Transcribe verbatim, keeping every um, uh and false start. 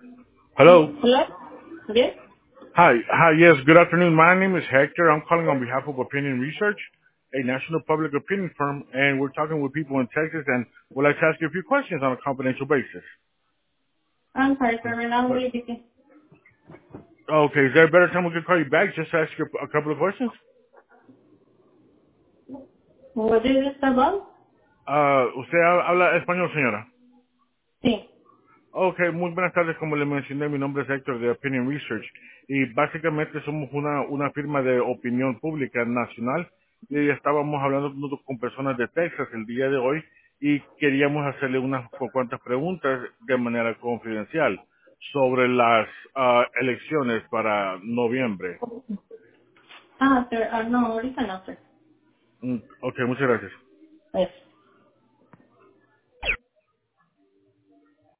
Hello. Hello? Yes? Hi. Hi. Yes. Good afternoon. My name is Hector. I'm calling on behalf of Opinion Research, a national public opinion firm, and we're talking with people in Texas, and we'd like to ask you a few questions on a confidential basis. I'm sorry, sir. Right now, what are you thinking? Okay. Is there a better time we could call you back just to ask you a couple of questions? What is this about? Uh, ¿Usted ha- habla español, señora? Sí. Ok, muy buenas tardes. Como le mencioné, mi nombre es Héctor de Opinion Research y básicamente somos una, una firma de opinión pública nacional y estábamos hablando con con personas de Texas el día de hoy y queríamos hacerle unas cu- cuantas preguntas de manera confidencial sobre las ah, elecciones para noviembre. Ah, sir. Ah, no, ahorita no, sir. Mm, ok, muchas gracias. Yes.